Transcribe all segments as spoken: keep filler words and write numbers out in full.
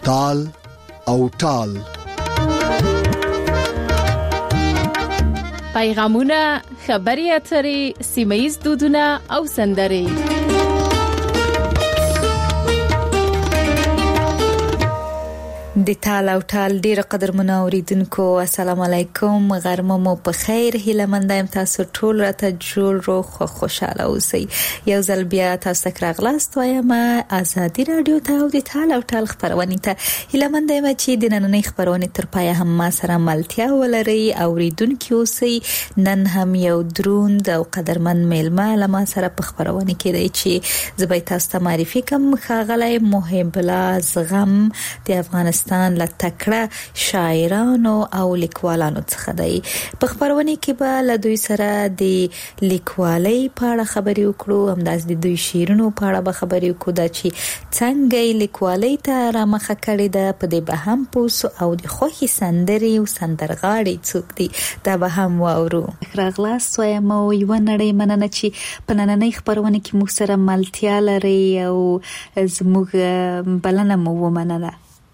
تال او ټال. پیغامونه، خبري اترې، سیمه‌ییز دودونه او سندرې. د تال او ټال ډیر قدر منوریدونکو، السلام علیکم، غرمه مو په خیر. هیله مند یم تاسو ټول راته جوړ روغ خو خوشاله اوسئ. یو ځل بیا تاسو ته راغلاست وایم آزادي رادیو ته او د تال او ټال خبرونه ته. هیله مند یم چې د نننۍ خبرونه تر پای هم ما سره ملتیا ولري. اوریدونکو اوسئ. نن هم یو دروند او قدرمن میلمه لما سره په خبرونه کې دی چې زبې تاسو ته معرفي کوم. ښاغلی محب الله زغم د افغانستان له تکړه شاعرانو او لیکوالانو څخه دی. په خبرونه کې به له دوی سره د لیکوالۍ په اړه خبرې وکړو، همداس د دوی شعرونو په اړه به خبرې وکړو، دا چې څنګه لیکوالۍ ته رامخه کړې ده، په دې به هم پوسو او د خوښي سندرې او سندرغاړي څوک دي دا به هم واورو. راغلاست وایم او یو نړۍ مننه چې په نننۍ خبرونه کې موږ سره ملتیا لري او زموږ بلنه مو ومنله.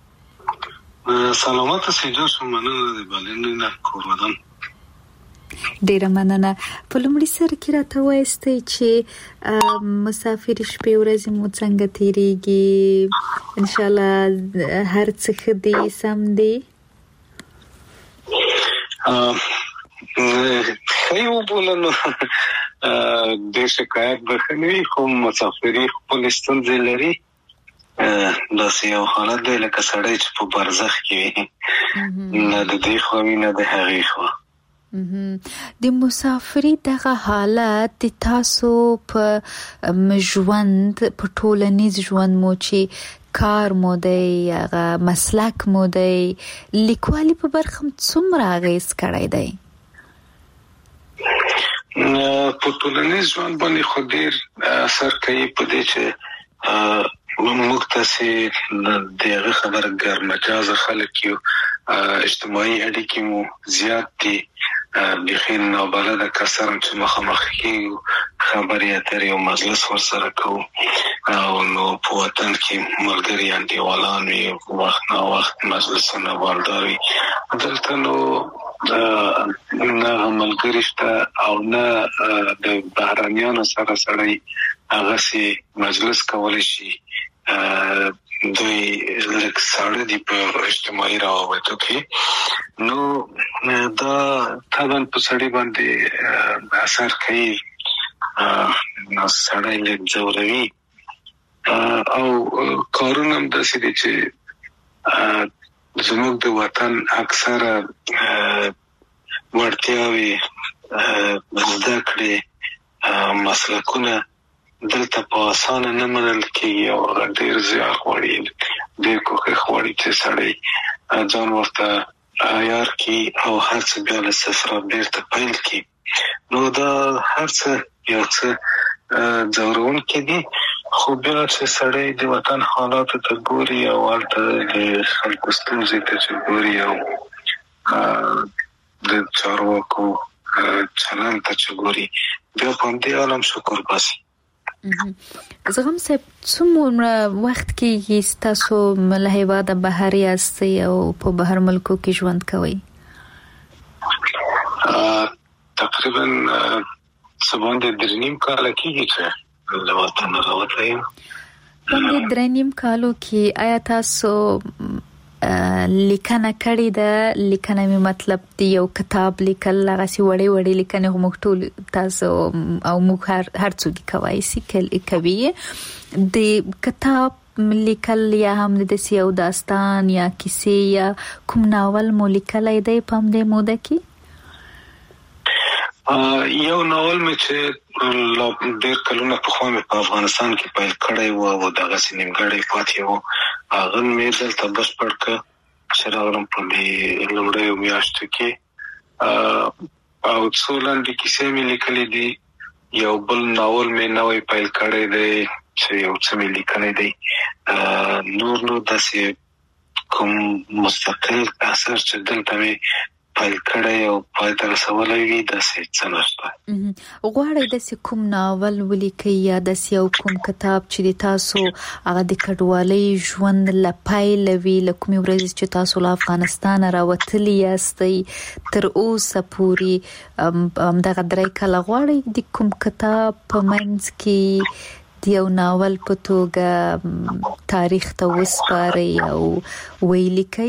سلامات سیجا شو، مننه د بلنې نه کوردم. ډیره مننه. په لومړي سر کې راته وایستئ چې مسافر شپې ورځې مو څنګه تیریږي؟ ان شاء الله هر څه ښه دي، سم دي؟ ښه یو بولنو د شکایت بخنوي، خو مسافري خپل ستونزې لري. دا یو حالت دی لکه سړی چې په برزخ کې وي، نه د دې خوا وي نه د هغې خوا. د مسافري دغه حالت د تاسو په ژوند، په ټولنیز ژوند مو چې کار مو دی، هغه مسلک مو دی، لیکوالي په برخه څومره اغېز کړی دی؟ په ټولنیز ژوند باندې خو ډېر اثر کوي، په دې چې موږ تاسې د هغه خبره ګرمجازه خلک یو، اجتماعي اړیکې مو زیات دي، بیخي نابلده کسان چې مخامخ کېږو، خبرې اترې او مجلس ورسره کوو، او نو په وطن کې ملګري انډیوالان وي، وخت نا وخت مجلسونه والدار وي. دلته نو نه ملګري شته او نه د بهرنیانو سره سړی هغسې مجلس کولی شي. دوی لږ ساړه دي په اجتماعي روابطو کې، نو دا طبعا په سړي باندې اثر کوي، نو سړی لږ ځوروي. او کارونه هم داسې دي چې زموږ د وطن اکثره وړتیاوې، زده کړې، مسلکونه دلته په اسانه نه منل کېږي او ډېر زیار غواړي، ډېر کوښښ غواړي چې سړی ځان ورته عیار کړي او هر څه بیا له صفره بېرته پیل کړي. نو دا هر څه یو څه ځوروونکي دي، خو بیا چې سړی د وطن حالاتو ته ګوري او هلته د خلکو ستونزې ته چې ګوري او د چارواکو چلند ته چې ګوري، بیا په همدې عالم شکر باسي. زغم صاحب، څومره وخت کې تاسو له هیواده بهر یاستئ او په بهر ملکو کې ژوند کوئ؟ تقریبا څه باندې درې نیم کاله کېږي چې له وطنه راوتلی یم. باندې درې نیم کالو کې آیا تاسو لیکنه کړې ده؟ لیکنه می مطلب دی یو کتاب لیکل، هغه سی وړي وړي لیکنه موږ ټول تاسو او موږ هر هر څوک کوي سی کوي. د کتاب لیکل یا هم د سیاو داستان یا کیسې یا کوم ناول مو لیکلای دی په همدې موده کې؟ یو ناول مې چې ډېر کلونه پخوا مې په افغانستان کې پیل کړی و او دغسې نیمګړی پاتې و، هغه مې دلته بشپړ کړ چې راغلم په دې لومړیو میاشتو کې. او څو لنډې کیسې مې لیکلې دي، یو بل ناول مې نوی پیل کړی دی چې یو څه مې لیکلی دی. نور نو داسې کوم مستقل اثر چې دلته مې پایل کړی او پای ته رسولی وي داسې څه نشته. غواړئ داسې کوم ناول ولیکئ یا داسې یو کوم کتاب چې د تاسو هغه د کډوالۍ ژوند له پیله وي، له کومې ورځې چې تاسو له افغانستانه راوتلي یاستئ تر اوسه پورې همدغه درې کاله غواړئ د کوم کتاب په منځ کې د یو ناول په توګه تاریخ ته وسپارئ او ولیکئ؟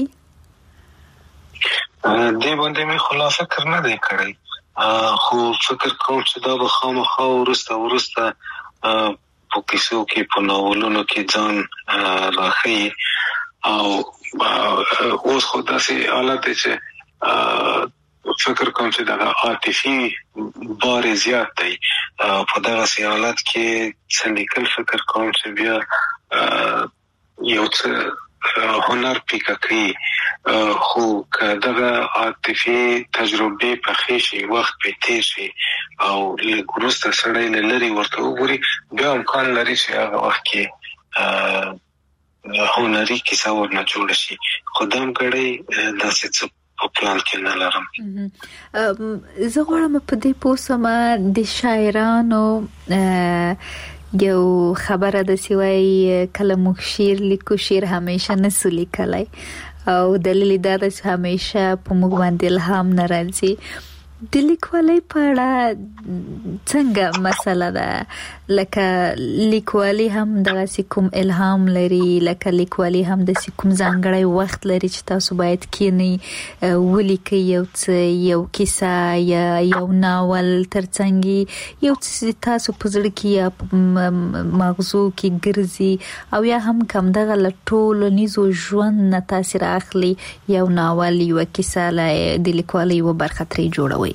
دې باندې مې خلا فکر نه دی کړی، خو فکر کوم چې دا به خامخا وروسته وروسته په کیسو کې په ناولونو کې ځان راښیي. او اوس خو داسې حالت دی چې فکر کوم چې دغه عاطفي بار زیات دی په دغسې حالت کې څه لیکل فکر کوم چې بیا یو څه هنر پیکه کوي. خو که دغه عاطفي تجربې پخې شي، وخت پې تېر شي او لږ وروسته سړی له لرې ورته وګوري، بیا امکان لري چې هغه وخت کې هنري کیسه ورنه جوړه شي. خو دا هم ګړی داسې څه په پلان کې نه لرم. زه غواړم په دې پوه شم د شاعرانو یو خبره د سیوای کله موږ شعر لیکو، شعر همیشه نسو لیکلای او دلیل دا ده چې همیشه په موږ باندې الهام نه راځي. د لیکوالۍ په اړه څنګه مسله ده؟ لکه لیکوالي هم دغسې کوم الهام لري، لکه لیکوالي هم داسې کوم ځانګړی وخت لري چې تاسو باید کینئ ولیکئ یو څه، یو کیسه یا یو ناول، ترڅنګ یو څه تاسو په زړه کې یا مغزو کې ګرځي، او یا هم کم دغه له ټولنیزو ژوند نه تاثیر اخلي، یو ناول یوه کیسه د لیکوالۍ یوه برخه ترې جوړوئ.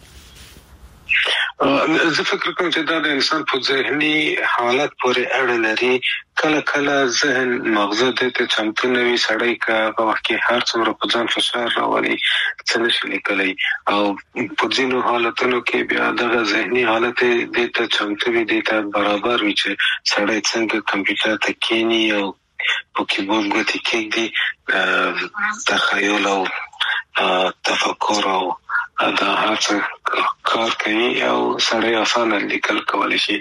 زه فکر کوم چې دا د انسان په ذهني حالت پورې اړه لري. کله کله ذهن مغزه دې ته چمتو نه وي، سړی که هغه وخت کې هر څومره په ځان فشار راولي څه نشي لیکلی، او په ځینو حالتونو کې بیا دغه ذهني حالت دې ته چمتو وي، دې ته برابر وي چې سړی څنګه کمپیوټر ته کښېني او په کیبورډ ګوتې کېږدي، تخیل او تفکر او دا هر څه کار کوي او سړی اسانه لیکل کولی شي.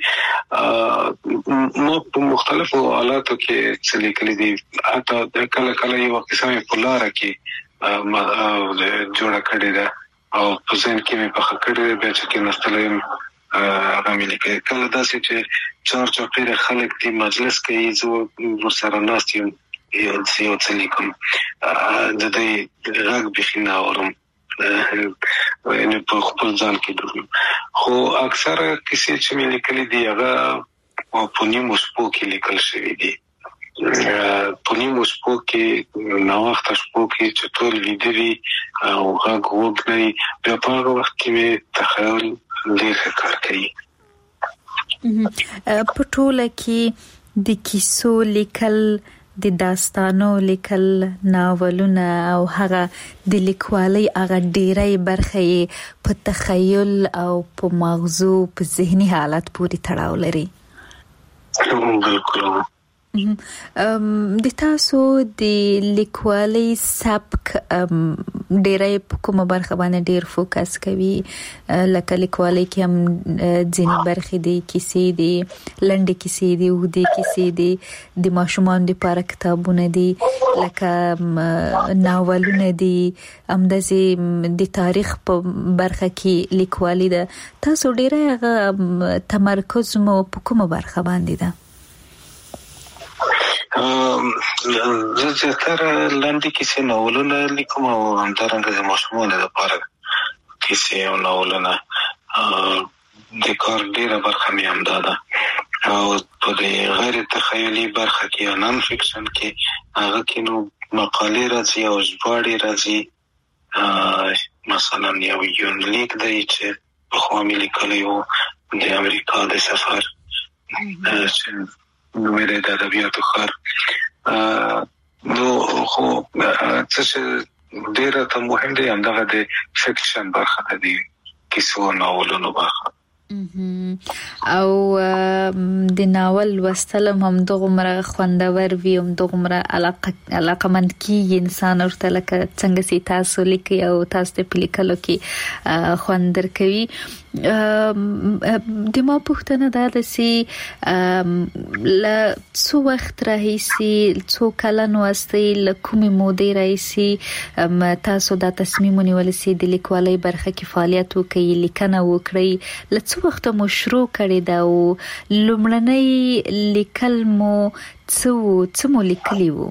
ما په مختلفو حالاتو کې څه لیکلي دي، حتی کله کله یوه کیسه مې په لاره کې جوړه کړې ده او په ذهن کې مې پخه کړې ده، بیا چې کېناستلی یم هغه مې لیکلي. کله داسې چې چار چاپېره خلک دي مجلس کوي، زه ورسره ناست یم یو څه لیکم، د دوی غږ بیخي نه اورم، یعنې په خپل ځان کې ډوب. خو اکثره کیسې چې مې لیکلي دي هغه په نیمو شپو کې لیکل شوي دي. په نیمو شپو کې، ناوخته شپو کې چې ټول ویده وي او غږ وږ نه وي، بیا په هغه وخت کې مې تخیل ډېر ښه کار کوي. په ټوله کې د کیسو لیکل، د داستانو لیکل، ناولونه او هغه د لیکوالۍ هغه ډیری برخه یې په تخیل او په مغزو په ذهني حالت پورې تړاو لري. بالکل. د تاسو د لیکوالۍ سبک ډیری په کومه برخه باندې ډیر فوکس کوي؟ لکه لیکوالۍ کې هم ځینې برخې دي، کیسې دي، لنډې کیسې دي، اوږدې کیسې دي، د ماشومانو لپاره کتابونه دي، لکه ناولونه دي، همداسې د تاریخ په برخه کې لیکوالي ده. تاسو ډیری هغه تمرکز مو په کومه برخه باندې ده؟ زه زیاتره لنډې کیسې ناولونه لیکم او همدارنګه د ماشومانو لپاره کیسې او ناولونه. د کار ډېره برخه مې همدا ده. او په دې غیر تخیلي برخه کې یا نان فکشن کې هغه کې نو مقالې راځي او ژباړې راځي. مثلا یو یونلیک دی چې پخوا مې لیکلی و د امریکا د سفر، نو مې د ادبیاتو ښار. نو خو څه چې ډېره ته مهم دی همدغه د فکشن برخه ده، د کیسو ناولونو برخه. او د ناول وستلم هم دغه خوندور وي هم دغه علاقه علاقه مند کی انسان ورته لکه څنګه سي تاسو لیکي او تاسو په لیکلو کې خوندر کوي. د ما پوښتنه دا ده چې ل څو وخت راهیسي څو کلن واسطه ل کومې مودې راهیسي تاسو دا تصمیم ونیول سي د لیکوالۍ برخه کې فعالیت وکړئ لیکنه وکړئ ل څو وخت مو شروع کړی دا او لومړنۍ لیکل مو څو څو مو لیکلی وو؟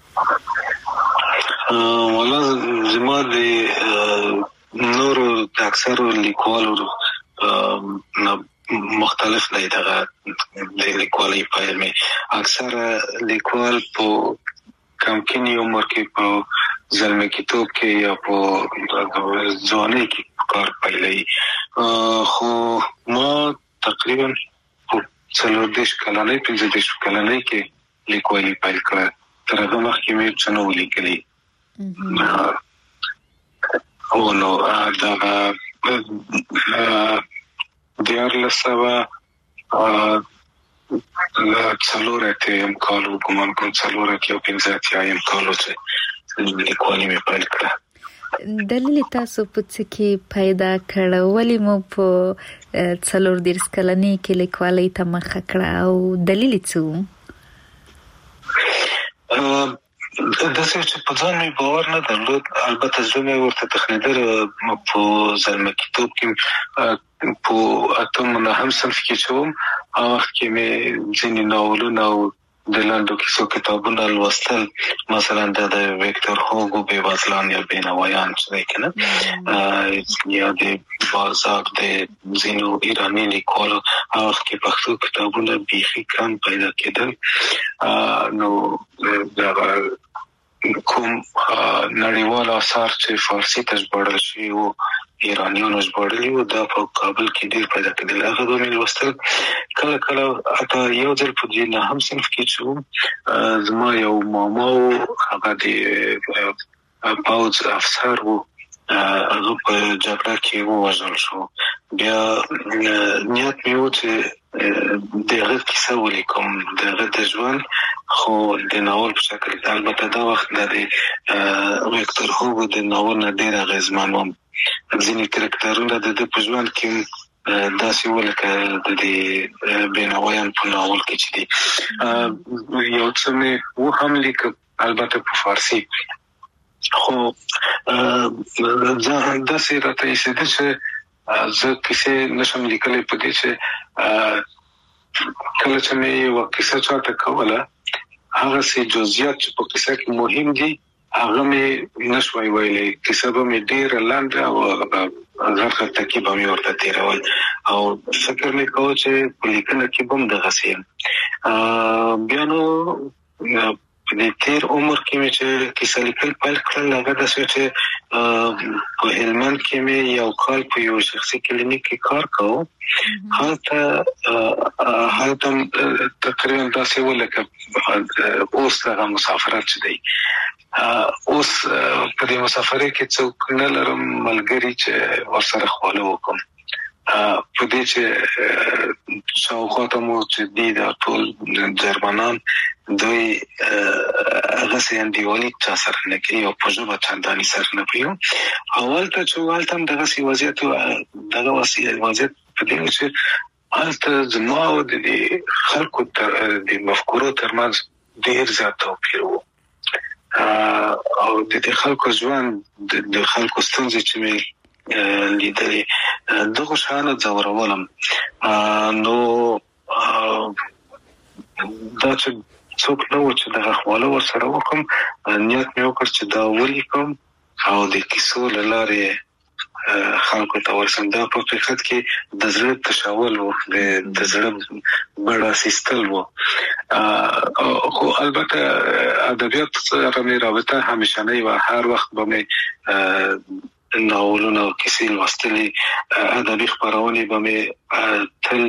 والله زما د نور اکثر لیکوالو مختلف نه دغه د لیکوالۍ پیل می اکثر لیکوال په کمکینی عمر کې په زلمه کتاب کې یا په ځوانۍ کې کار پیلای خو ما تقریبا په څلور دیش کلنۍ پنځه دیش کلنۍ کې لیکوالۍ پیل کړه تر هغه مخکې مې څه نه لیکلي او نو دا دیار لسوا څلورته ام کالو کوم کوم څلورته او پنځه ام کالو چې لیکوالۍ مې پیل کړه. دلیل تاسو په څه کې پیدا کړ ولی مو په څلور دیرش کلنۍ کې لیکوالۍ ته مخه کړه او دلیل څه؟ د څه چې په ځان مې باور نه درلود البته زه مې ورته تخنیدر په زلمه کتاب کې په اتم نه هم صنف کې شوم او وخت کې مې ځینې ناولونه او د لاندو کیسو کتابونه لوستل مثلا د ویکتور هوګو بېوزلان یا بېنوایان چې دی کنه یا د بازار د ځینو ایراني لیکوالو هغه وخت کې پښتو کتابونه بیخي کم پیدا کېدل نو دا کوم نړیوال آثار چې فارسی ته ژباړل شوي وو ایرانیانو ژباړلي وو دا په کابل کې ډېر پیدا کېدل هغه به مې لوستل کله کله حتی یو ځل په دې نهم صنف کې چې وم زما یو ماما و هغه د پوځ افسر و هغه په جګړه کې ووژل شو بیا نیت مې و چې دغه کیسه ولیکم دغه د ژوند خو د ناول په شکل البته دا وخت د ویکتور هوګو د ناول نه ډېر اغېزمن وم ځینې کرکټرونه د د په ژوند کې داسې ولکه د دې بېنوایان په ناول کې چې دي یو څه مې و هم لیکم البته په فارسي خو ځان داسې راته ایسېده چې زه کیسې نشم لیکلی په دې چې کله چې مې یوه کیسه چاته کوله هغه سي جزئیات چې په کیسه کې مهم دي هغه مې نشوي ویلي کیسه به مې ډېره لنډه او غرخه ترکیب مې ورته تیرول او فکر مې کوم چې په لیکنه کې به هم دغه سي بیا نو په دې تیر عمر کې مې چې کیسه لیکل پیل کړل هغه داسې چې په هلمند کې مې یو کال په یو شخصي کلینیک کې کار کوم هلته هلته تقریبا داسې ولکه اوس هغه مسافرت چې دی اوس په دې مسافرۍ کې څوک نه لرم ملګري چې ورسره خواله وکړم په دې چې شاوخوا ته مو چې دي دا ټول جرمنان دوی هغه سي انډیوالي چا سره نه کوي او په ژبه چنداني سره نه کوي اول ته چې ولته هم دغه سی وضعیت دغه وضعیت په دې چې هلته زما او د خلکو تر د مفکورو ترمنځ ډېر زیات توپیر و او د دې خلکو ژوند د خلکو ستونزې چې مې لیدلې دغه شانه ځورولم نو دا چې څوک نو چې دغه خواله ورسره وکم نیت مې وکړ چې دا ولیکم او د کیسو له لارې خلکو ته ورسم دا په حقیقت کې د زړه تشاول و د زړه بڑا سیستل و خو البته ادبیات سره مې رابطه همیشنۍ و هر وخت به مې ناولونه او کیسې لوستلې ادبي خپرونې به مې تل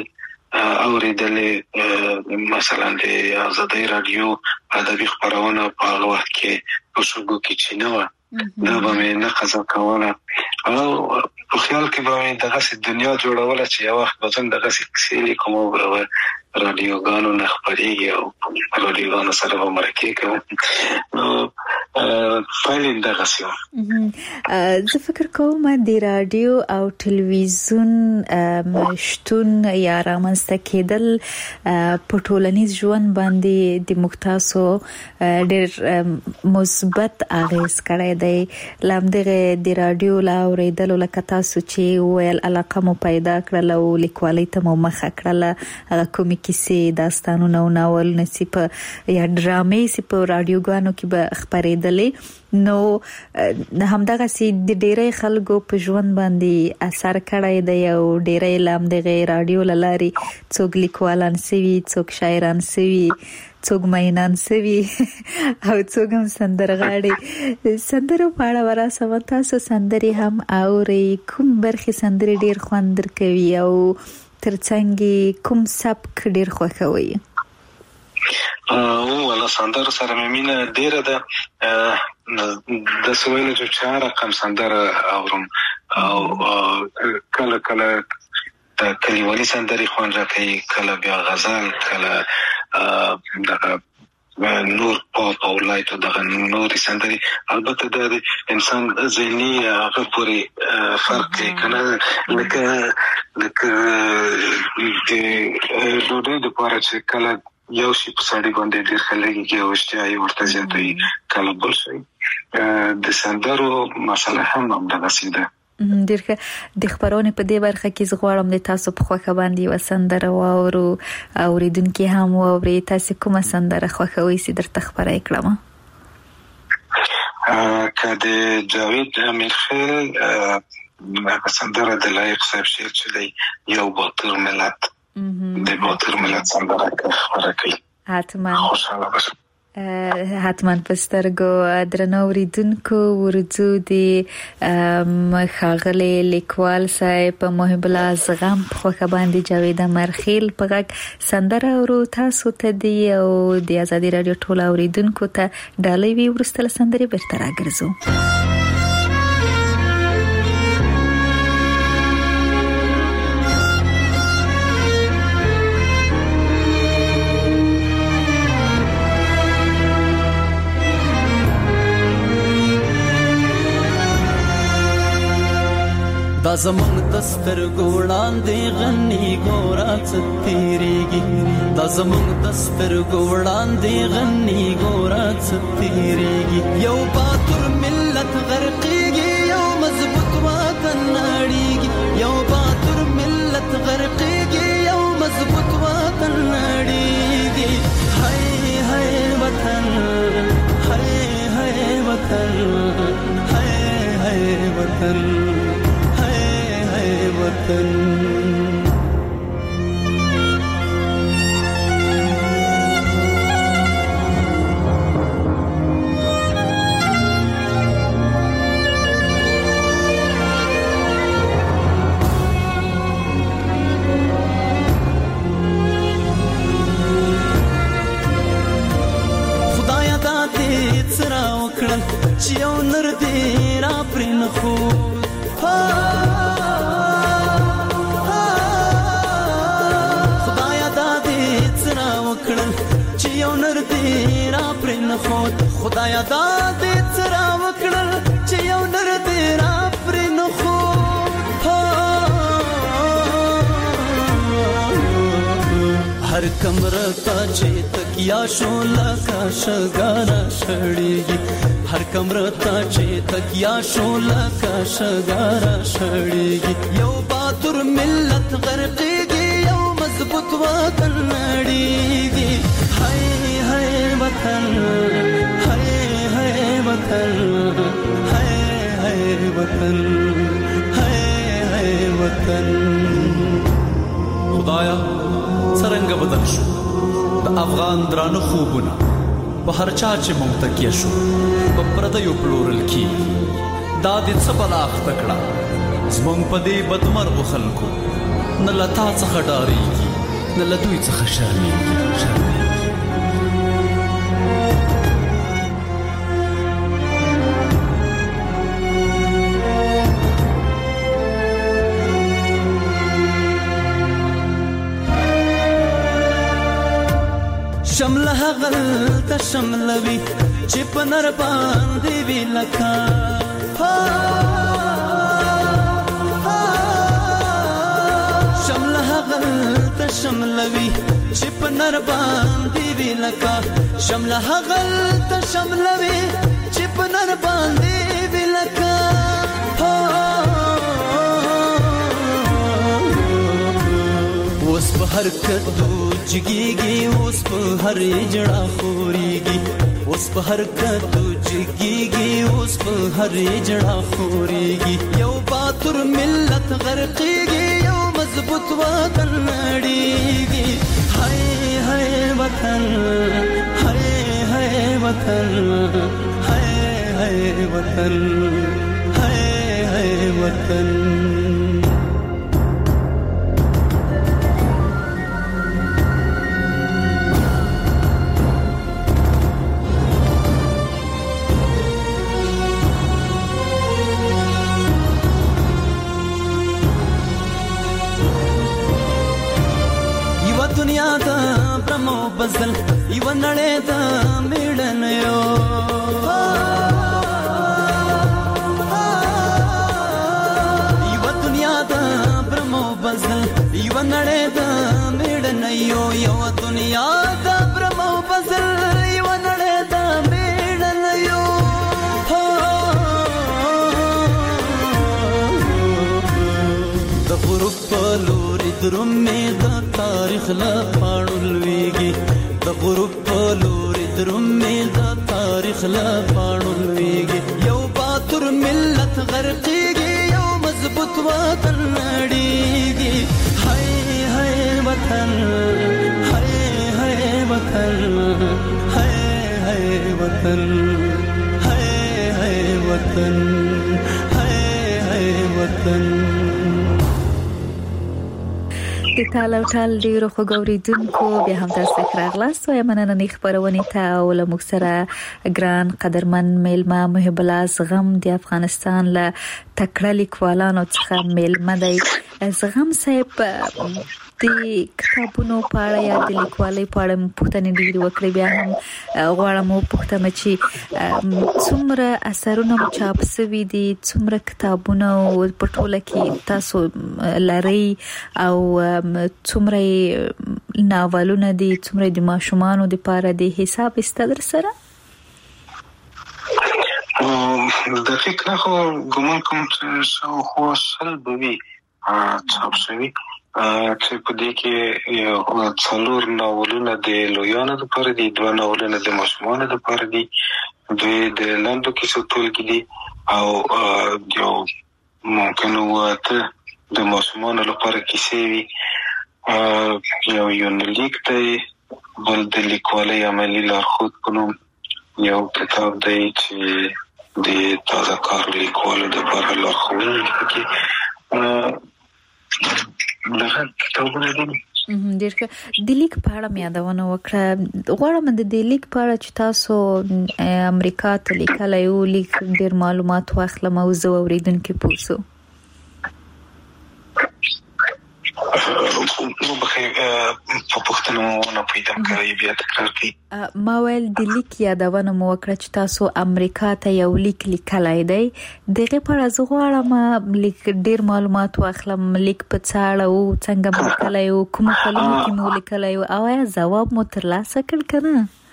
اوریدلې مثلا د آزادۍ رادیو ادبي خپرونه په هغه وخت کې په شګو کې چې نه و دا به مې نه قضا کوله او په خیال کې به مې دغسې دنیا جوړوله چې یو وخت به زه دغسې کیسې لیکم او به رادیوګانو نه خپرېږي او رادیوګانو سره به مرکې کوم نو پایله یې دغسې وه. زه فکر کوم د رادیو او تلویزیون شتون یا رامنځته کېدل په ټولنیز ژوند باندې د موږ تاسو ډېر مثبت اغېز کړی دی. له همدغې د رادیو له اورېدلو لکه تاسو چې ویل علاقه مو پیدا کړله او لیکوالۍ ته مو مخه کړله، هغه کومې کیسې، داستانونه او ناولونه چې په یا ډرامې چې په رادیوګانو کې به خپرېدلې، نو همدغسې د ډېری خلکو په ژوند باندې اثر کړی دی او ډېری له همدغې رادیو له لارې څوک لیکوالان سوي، څوک شاعران سوي، څوک مینان سوي او څوک هم سندرغاړي. سندرو په اړه وراسه تاسو سندرې هم اورئ، کوم برخې سندرې ډېر خوند درکوي او ترڅنګ کوم سبک ډېر خوښوي؟ او ولا سندر سره مې مینه ډېره ده. د سویل جو چا رقم سندره اورم او کله کله د کلیوالي سندرې خوند راکوي، کله بیا غزل، کله دغه نور پاپ او لایت او دغه نورې سندرې. البته د انسان ذهني هغه پورې فرق کوي که نه، لکه لکه د ډوډۍ دپاره چې کله یو شي په سړي باندې ډېر ښه لګېږي او اشتها یې ورته زیاتوي، کله بل شی. د سندرو مسله هم همدغسې ده. ډېر ښه. د خپرونې په دې برخه کې زه غواړم د تاسو په خوښه باندې یوه سندره واورو، اورېدونکي هم واوري. تاسې کومه سندره خوښوئ چې درته خپره یې کړمه؟ که د جاوید امیرخیل هغه سندره د لایق صاحب شعر چې دی یو باتر ملت، د باتر ملت سندره خپره کوي، حتما خوشحاله باشم. حتما پسترګو درنو اوریدونکو ورځو د ښاغلي لیکوال صاحب محب الله زغم په خوښه باندې جاوید امیرخیل په غږ سندره ورو تاسو ته دی او د ازادي رادیو ټول اوریدونکو ته ډالۍ وي. وروسته له سندرې بیرته راګرځو. دا زمونږ د سترګو وړاندې غني ګوره څه تېرېږي، دا زمونږ د سترګو وړاندې غني ګوره څه تېرېږي. یو باتور ملت غرقېږي، یو مضبوط وطن نړېږي، یو باتور ملت غرقېږي، یو مضبوط وطن نړېږي. هی هی وطن، هی هی وطن، هی هی وطن، وطن. خدایا دا دې څرا وکړل چې یو نر دې را پرې نه خو خدایا دا دې څرا وکړل چې یو نر دې را پرې نه خو. هر کمره ته چې تکیا شو لکه شګاره شړېږي، هر کمره ته چې تکیا شو لکه شګاره شړېږي. یو باتور ملت غرقېږي، یو مضبوط وطن نړېږي. هی هی وطن، هی هی وطن، هی هی وطن، هی هی وطن. خدایا څرنګه بدل شو د افغان درانه خوبونه، په هر چا چې مونږ تکیه شو په پردیو پلورل کېږي. دا دې څه بلا اخته کړه زمونږ په دې بدمرغو خلکو، نه له تا څخه ډارېږي، نه له دوی څخه شرمېږي. هغل تشملوي چې په نر باندې وی لکا شمله هغل تشملوي چې په نر باندې وی لکا شمله هغل تشملوي چې په نر باندې وی لکا اوس په هر کدو جګيږي اوس په هر جړه خوريږي اوس په هر کدو جګيږي اوس په هر جړه خوريږي یو باتور ملت غرقيږي یو مضبوط وطن نړيږي هاي هاي وطن هاي هاي وطن هاي هاي وطن هاي هاي وطن دنیا دا برمو بزل یو نړۍ دا میړن یو یو دنیا دا برمو بزل یو نړۍ دا میړن یو یو دنیا دا برمو بزل یو نړۍ دا میړن یو د غروب په لوري درومې دا تاریخ لا پاړولويږي د غروب په لوري درومې دا تاریخ لا پاړولويږي یو باتور ملت غرقيږي یو مضبوط وطن نړيږي هاي هاي وطن هاي هاي وطن هاي هاي وطن هاي هاي وطن هاي هاي وطن د تاله ټال ډیرو خوګوریدونکو بیا هم تاسو راغلاست او مننه نه خبرونه ته او له مکسره ګران قدرمن میلمه محب الله زغم د افغانستان له تکړه لیکوالانو څخه میلمه دی زغم صاحب د کتابونو په اړه یا د لیکوالۍ په اړه پوښتنې ډېرې وکړې بیا هم غواړم وپوښتم چې څومره اثرونه چاپ شوي دي څومره کتابونه په ټوله کې تاسو لرئ او څومره ناولونه دي څومره د ماشومانو لپاره د حساب استدر سره دقیق نه خو ګومان کوم چې شاوخوا شل به وي چاپ شوي چې په دې کې یو څلور ناولونه د لویانو لپاره دي دوه ناولونه د ماشومانو لپاره دي دوی د لنډو کیسو ټولګې دي او یو ممکن وته د ماشومانو لپاره کیسې وي یو یونلیک دی بل د لیکوالۍ عملي لارښود په نوم یو کتاب دی چې د تازه کار لیکوالو لپاره لارښوونه کوي دغه کتابونه دي ډېر د لیک په اړه مې یادونه وکړه غواړم د دې لیک په اړه چې تاسو امریکا ته لیکلی یو لیک ډېر معلومات واخلم او زه اوریدونکي پوه شو نو بخیر په پښتنو نه پیدم کوي بیا تکرار کی ما ویل د لیک یادونه مو وکړه چې تاسو امریکا ته یو لیک لیکلای دی دغه په اړه زه غواړم لیک ډیر معلومات واخلم لیک په څاړه او څنګه مو لیکلای او کوم کلمې کې مو لیکلای او آیا جواب مو ترلاسه کړ کنه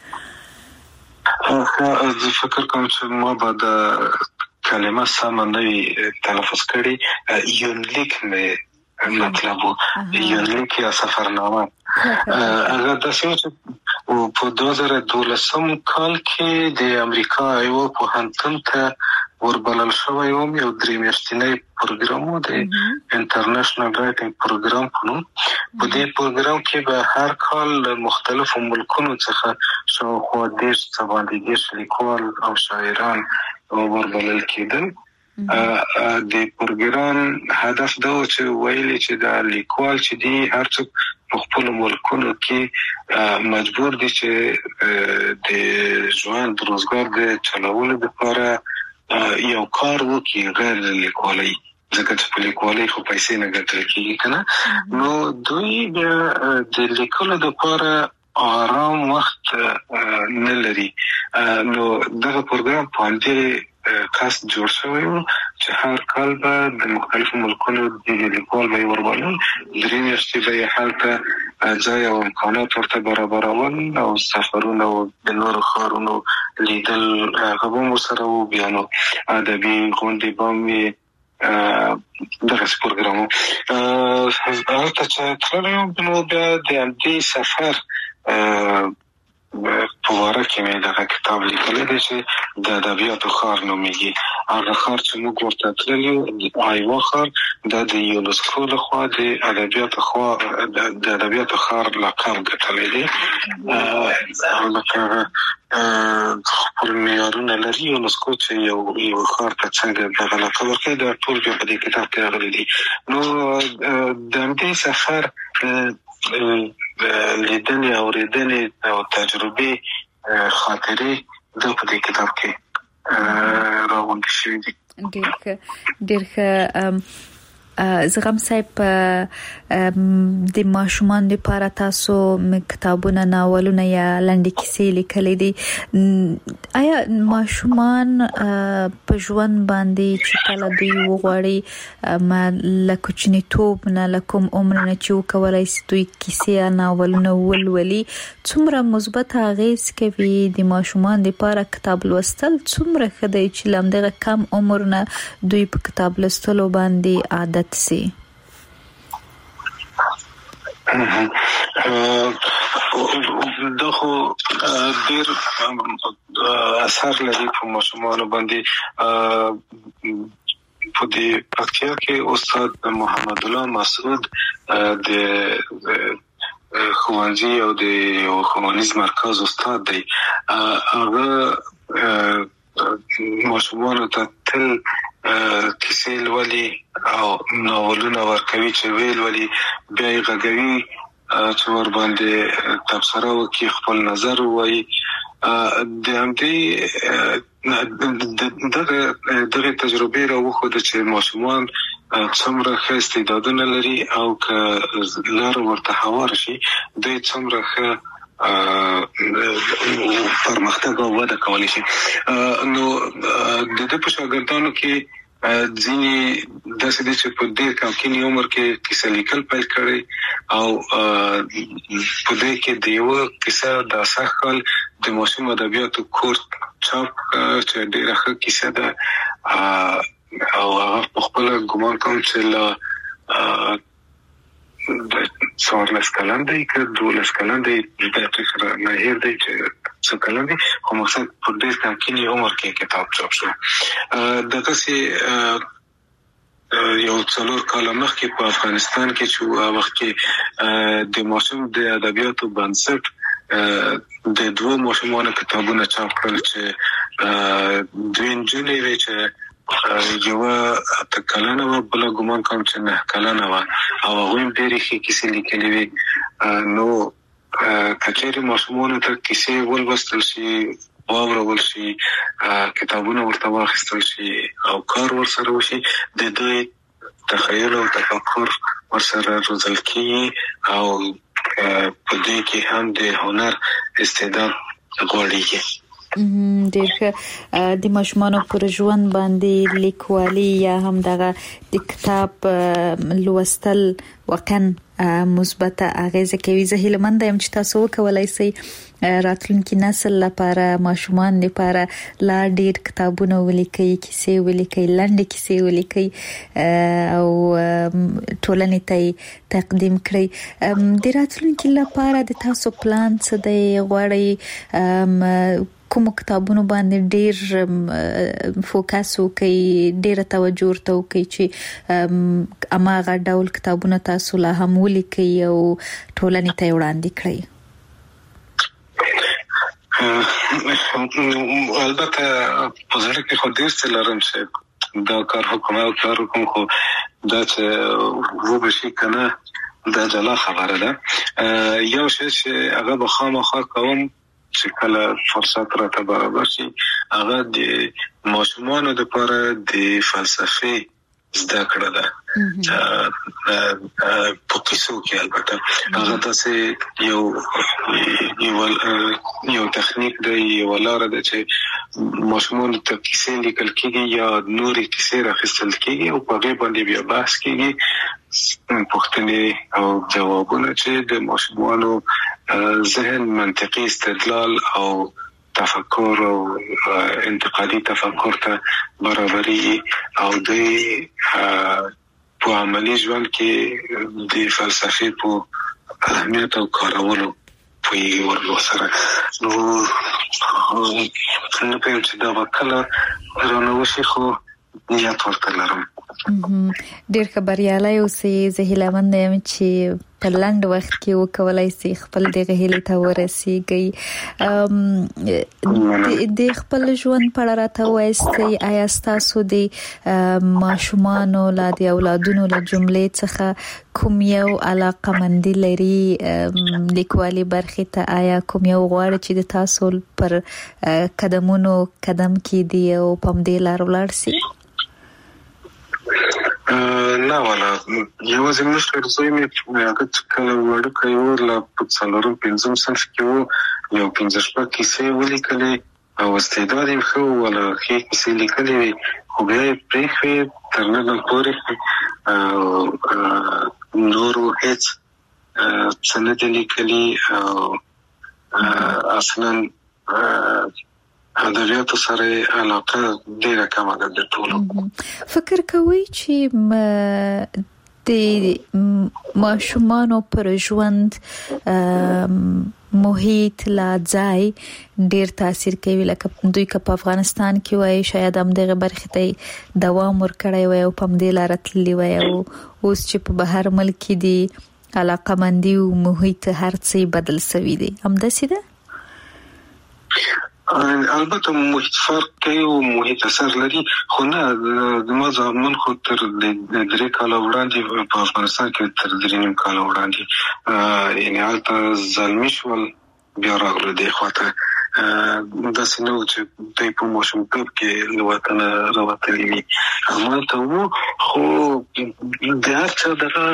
زه فکر کوم چې ما بعد کلمه سم نه تلفظ کړي یو لیک مې مطلب یو لیک یا سفرنامه هغه د سوچ په دوه زره دولسم کال کې د امریکا یو پوهنتون ته وربلل شوی و یو درې میاشتنی پروګرام و د انټرنیشنل رائټینګ پروګرام په نوم په دې پروګرام کې به هر کال مختلفو ملکونو څخه شاوخوا دېرش څه باندې دېرش لیکوال او شاعران وربلل کېدل د پروګرام هدف دا و چې ویلي چې د لیکوال چې دی هر څوک په خپل ملکونو کې مجبور دي چې د ژوند روزګار د چلولو لپاره یو کار وکړي غیر لیکوالۍ ځکه چې په لیکوالۍ خو پیسې نه ګټل کېږي کنه نو دوی د لیکلو لپاره آرام وخت نه لري. نو دغه پروګرام په همدې کاس جوړ شوی و چې هر کال به د مختلفو ملکونو د لیکوال به یې وربلل، درې میاشتې به یې هلته ځای او امکانات ورته برابرول او سفرونه او د نورو ښارونو لیدل هغه به مو سره و. بیا نو ادبي غونډې به مې دغسې پروګرام و. هلته چې تللی وم نو بیا د همدې سفر په واره کې مې دغه کتاب لیکلی دی چې د ادبیاتو ښار نومیږي. هغه ښار چې موږ ورته تللي وو ایوا ښار، دا د یونسکو لخوا د ادبیاتو د ادبیاتو ښار لقب ګټلی دی. لکه خپل معیارونه لري یونسکو چې یو یو ښار ته څنګه دغه لقب ورکوي، دا ټول بیا په دې کتاب کې راغلي دي. نو د همدې سفر لیدنې اورېدنې او تجربې خاطرې دا په دې کتاب کې راغونډې شوي دي. ډېر ښه ډېر ښه. زغم صاحب، د ماشومان لپاره تاسو کتابونه، ناولونه یا لنډې کیسې لیکلې دي. آیا ماشومان په ژوند باندې چې کله دوی وغواړي له کوچنیتوب نه له کوم عمر نه چې وکولای شي دوی کیسې یا ناولونه ولولي، څومره مثبت اغېز کوي د ماشومان لپاره کتاب لوستل؟ څومره ښه دی چې له همدغه کم عمر نه دوی په کتاب لوستلو باندې عادت سي؟ دا خو ډېر اثر لري په ماشومانو باندې. په دې پکتیا کې استاد محمد الله مسعود د ښوونځي او د یو ښوونیز مرکز استاد دی. هغه ماشومانو ته تل کیسې لولي او ناولونه ورکوي چې ویل ولي، بیا یې غږوي چې ور باندې تبصره وکړي، خپل نظر ووایي. د همدې دغه دغه تجربې راوښوده چې ماشومان څومره ښه استعدادونه لري او که لاره ورته هواره شي دوی څومره ښه پرمختګ او وده کولی شي. نو د دې په شاګردانو کې ځینې داسې دي چې په ډېر کمکینی عمر کې کیسه لیکل پیل کړي او په دې کې د یوه کیسه د سږ کال د ماشوم ادبیاتو کورس چاپ چې ډېره ښه کیسه ده او هغه په خپله ګمان کوم چې له د څوارلس کلن دی که دولس کلن دی، د فکر نه هیر دی چې څو کلن دی، خو مقصد په ډېر کمکینی عمر کې کتاب چاپ شو. دغسې یو څلور کاله مخکې په افغانستان کې چې هغه وخت کې د ماشوم د ادبیاتو بنسټ د دوه ماشومانو کتابونه چاپ کړل چې دوی نجونې وې چې یوه اته کلنه وه، بله ګمان کوم چې نه کلنه وه او هغوی هم ډېرې ښې کیسې لیکلې وې. نو که چېرې ماشومانو ته کیسې ولوستل شي، واورول شي، کتابونه ورته واخیستل شي او کار ورسره وشي، د دوی تخیل او تفکر ورسره روزل کېږي او په دې کې هم د هنر استعداد غوړېږي. ډېر ښه. د ماشومانو پر ژوند باندې لیکوالي یا هم دغه د کتاب لوستل واقعا مثبت اغیزه کوي. زه هیله مند یم چې تاسو وکولای شئ راتلونکي نسل لپاره، ماشومان لپاره لا ډېر کتابونه ولیکئ، کیسې ولیکئ، لنډې کیسې ولیکئ او ټولنې ته تقدیم کړئ. د راتلونکي لپاره د تاسو پلان څه دی؟ غواړئ کوم کتابونو باندې ډېر فوکس وکړئ، ډېره توجه ورته وکړئ چې هماغه ډول کتابونه تاسو لا هم ولیکئ او ټولنې ته یې وړاندې کړئ؟ البته په زړه کې خو ډېر څه لرم چې دا کار وکړم او کار وکړم، خو دا چې وبشي که نه دا جلا خبره ده. یو شی چې هغه به خامخا کوم چې کله فرصت راته برابر شي، هغه د ماشومانو لپاره د فلسفې زده کړه ده. په کیسو کې البته هغه تاسو یو یو یو تخنیک دی یو لاره ده چې ماشومان ته کیسې لیکل کېږي یا نورې کیسې راخیستل کېږي او په هغې باندې بیا بحث کېږي پوښتنې او ځوابونه چې د ماشومانو ذهن منطقي استدلال او تفکر او انتقادي تفکر ته برابري او د په عملي ژوند کې د فلسفې په اهمیت او کارولو په ورلو سره نو څنګه په چې دا وکړه رانوشي خو نیت ورته لرم ډېر خبريالي اوسې زه هیله مند یم چې په لاند وخت کې وکولای شي خپل دغه هیله ته ورسیږي د خپل ژوند په اړه راته وایستي آیا تاسو د ماشومان او د اولادونو له جملې څخه کوم یو علاقه مندي لري لیکوالي برخه ته آیا کوم یو غواړي چې د تاسو پر قدمونو قدم کې دی او پم دی لار ولر سي نه ولا یو زموږ زوی مې هغه کله وړکه یو لا په څلورم پنځم صنف کې وو یو پنځه شپږ کیسې ولیکلې او استعداد یې خو ولا هیڅ کیسې لیکلې خو بیا یې پرېښې تر نن پورې نورو هیڅ څه نه دي لیکلي او اصلا ادبیاتو سره علاقه ډیره کمه ده د ټولو فکر کوي چې د ماشومانو پر ژوند محیط لا ځای ډیر تاثیر کوي لکه دوی که په افغانستان کې وای شاید هم دغه برخه ته دوام ورکړی وای او پم دې لار تللی وای او اوس چې په بهر ملک دي علاقه مندي او محیط هر څه بدل شوی دی هم داسې ده البته محیط فرق کوي او محیط اثر لري خو نه د مزامن خو تر درې کاله وړاندې په افغانستان کې تر درې نیم کاله وړاندې یعنی هلته زلمي شول بیا راغله دې خواته داسې نه و چې دوی په ماشومتوب کې له وطنه راوتلي وي همالته وو خو د هر چا دغه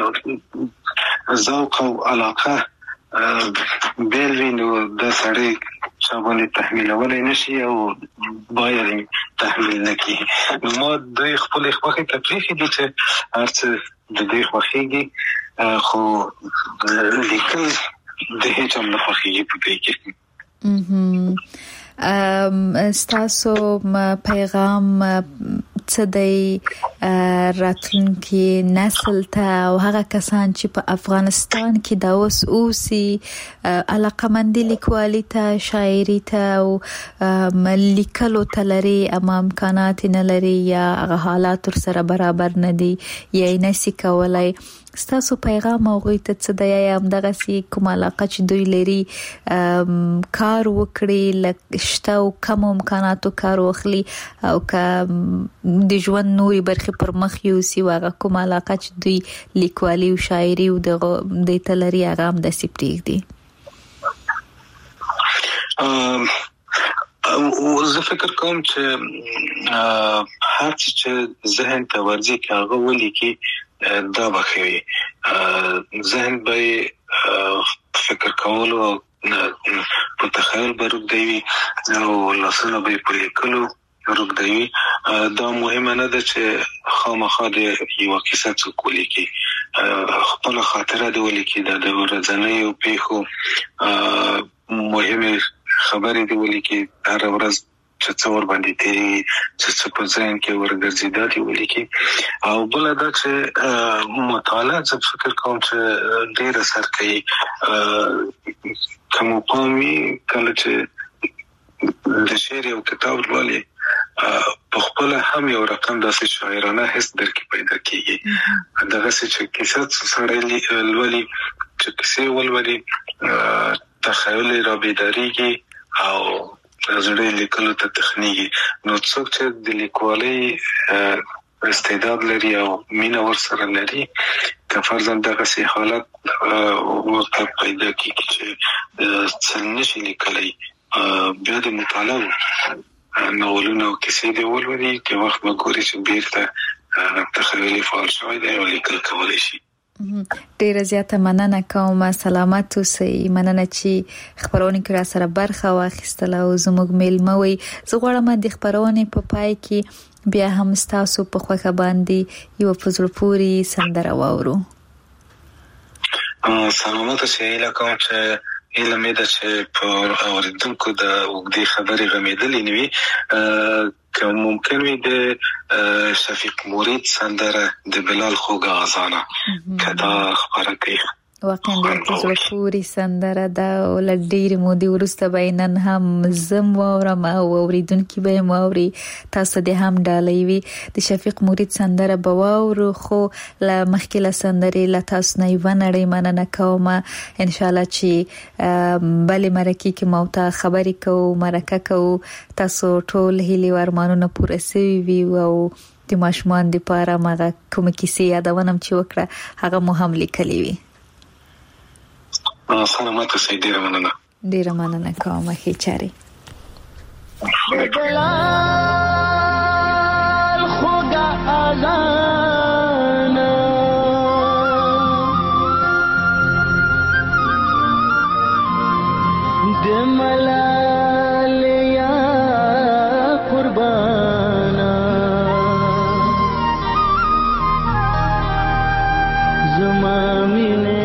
ذوق او علاقه بیل وي نو د سړی چا باندې تحمیلولی نشي او باید تحمیل نکړي نو ما دوی خپلې خوښې ته پرېښي دي چې هر څه د دوی خوښېږي خو لیکل د هیڅ هم نه خوښېږي په دوی کې ستاسو پیغام څه دی راتلونکي نسل ته او هغه کسان چې په افغانستان کې دا اوس اوسي علاقمندي لیکوالي ته شاعري ته او لیکلو ته لري اما امکانات نه لري یا هغه حالات سره برابر نه دي یا نسی کولای ستاسو پیغام هغه ته څه دی یا هم دغه سي کوم علاقه چې دوی لري کار وکړي لکشته او کم امکاناتو کار واخلي او که د ژوند نوري برخه پر مخ یو سی واغه کوم علاقه چې دوی لیکوالي او شاعري او د تلري هغه هم د سپریګ دي او زه فکر کوم چې هر څه چې ذهن ته ورځي هغه ولیکي دا بخوي ذهن به فکر کولو په تخیل برود دی او لاسونه به په لیکلو روغدوي دا مهمه نه ده چې خامخا د یو کیسه څوک ولیکي خپل خاطره د ولیکي د ورځنیو پیښو مهمه خبرې دی ولیکي هر ورځ چې څور باندې تیری چې څه په ځین کې ورګرځي دا دی ولیکي او بل دا چې مطالعه څه فکر کوم چې ډېر اثر کوي کوم پامي کله چې د شعر یو کتاب ولولي په خپل هم یو رقم داسې شاعرانه حس درکې پیدا کیږي دغه چې کیسه سره لولي چې کیسه ولولي تخیل را بیداریږي او زړه لیکلو ته تخنیږي نو څوک چې د لیکوالۍ استعداد لري او مینه ورسره لري که فرضاً دغه سي حالت ورته پیدا کیږي چې څنګه شي لیکلای بیا د مطالعه ناولونه او کیسې دی ولولي چې وخت به ګوري چې بیرته تخیلی فعال شوی دی او لیکل کولی شي. ډیره زیاته مننه کوم. سلامت اوسئ. مننه چې خبرونه کې را سره برخه واخیستل او زموږ میلمه وي. زه غواړم د خبرونه په پای کې بیا هم تاسو په خوخه باندې یو فزر پوری سندره واورو. سلامت اوسئ. لکه چې علم دې چې په اوریدونکو د وګړي خبرې غمیدلې نیوي که ممکن وي د شفیق مرید سندره د بلال خوږه اذانه کدا خبره کوي. واقعا د زړه پورې سندره دا ول ډیر مودي ورسته بینن هم زم واورم او اوریدونکو به موري تاسو د هم ډالۍ وي د شفیق مرید سندره بواورو خو ل مخکله سندري ل تاسو نه ونړې مننه کوم. ان شاء الله چې بلې مرکه کې موته خبرې کوو مرکه کوو تاسو ټول هلي ورمانونه پوره سوي وي او د ماشومان د پاره مغه کوم کیسې یادونم چې وکړه هغه مو هم لیکلې وي. سلامت اوسئ. ډیره مننه. ډیره مننه کوم. ښه چاري. خوږه اذان د ملال یا قربان زما مینه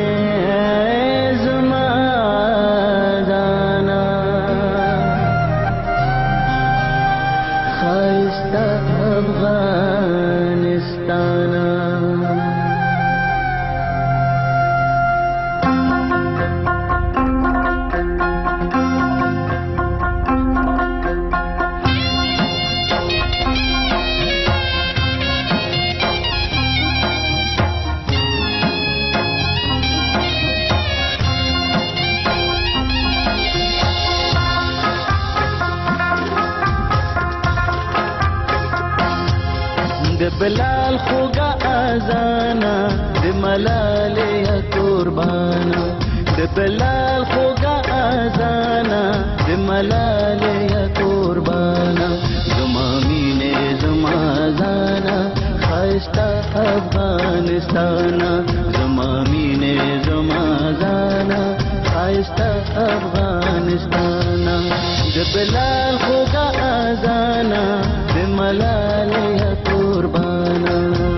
بلال خوږه اذانا د ملال یا قربانا د بلال خوږه اذانا د ملال یا قربانا زما مینه زما زانا خاستا افغانستان زما مینه زما زانا خاستا افغانستان د بلال خوږه اذانا د ملال یا قربانا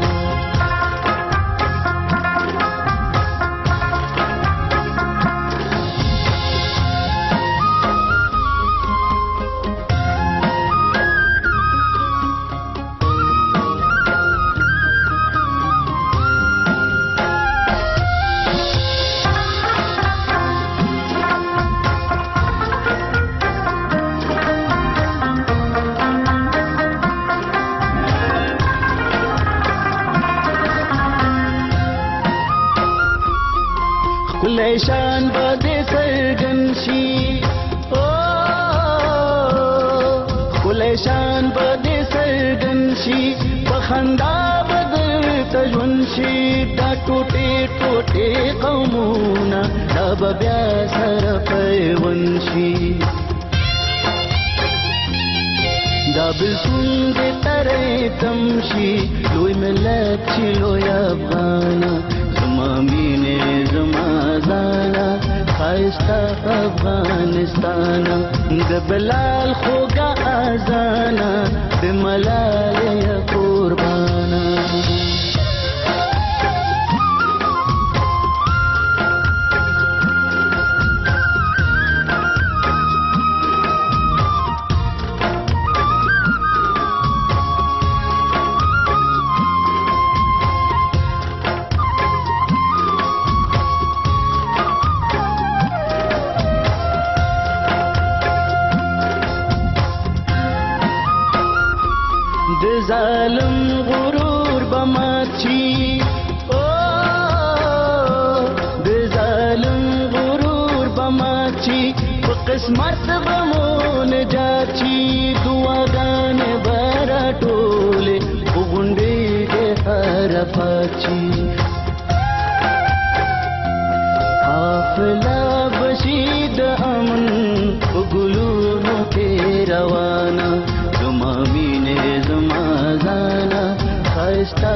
شان بده سرگنشی او کله شان بده سرگنشی بخندا بدر تجونشی دا ټوټه ټوټه قومونه دا بیا سره پیونشي دا بلسون دې ترې تمشي لوی ملت چې لوی افغان زما مینه زما زانا خایستا افغانستان د بلال خوږه اذانا د ملال قربانا ظالم غرور بماچی او د ظالم غرور بماچی په قسمت بمون جاچی دعاګان برا ټوله وګونډې د حرفاچی حافظه بشید امن وګلونو کې روانه زما مینه زما زانا خاستا